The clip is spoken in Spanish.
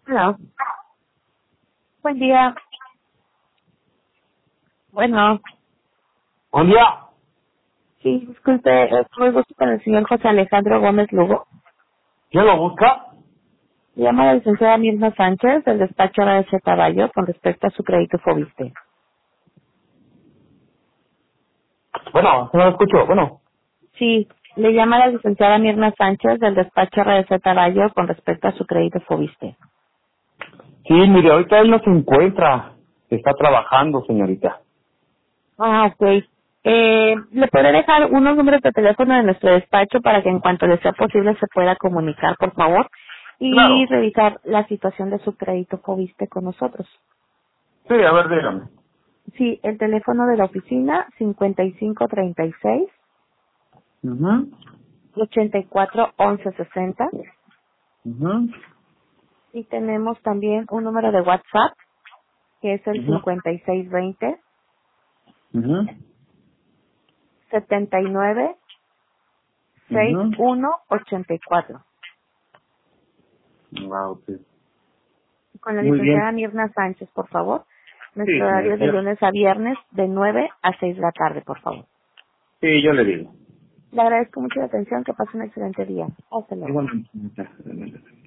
Hola. Buen día. Bueno, Buen día. sí, disculpe, tuve gusto con el señor José Alejandro Gómez Lugo. ¿Quién lo busca? Le llama la licenciada Mirna Sánchez del despacho RC Caballo con respecto a su crédito Fobiste. Bueno, no lo escucho. Bueno. Sí, le llama la licenciada Mirna Sánchez del despacho RC Caballo con respecto a su crédito Fobiste. Sí, mire, ahorita él no se encuentra. Está trabajando, señorita. Ah, ok. ¿Le podré dejar unos números de teléfono de nuestro despacho para que en cuanto le sea posible se pueda comunicar, por favor, y Claro. revisar la situación de su crédito Fobiste con nosotros? Sí, a ver, dígame. Sí, el teléfono de la oficina 5536 Mhm. 84 11 60, Mhm. y tenemos también un número de WhatsApp que es el Mhm. 5620 Mhm. 79 Mhm. 6184. Ah, ok. Con la Muy bien. licenciada Mirna Sánchez, por favor. Sí, Nuestro horario es de señorita. lunes a viernes de 9 a 6 de la tarde, por favor. Sí, yo le digo. Le agradezco mucho la atención, que pase un excelente día. Hasta luego. Igualmente, señorita.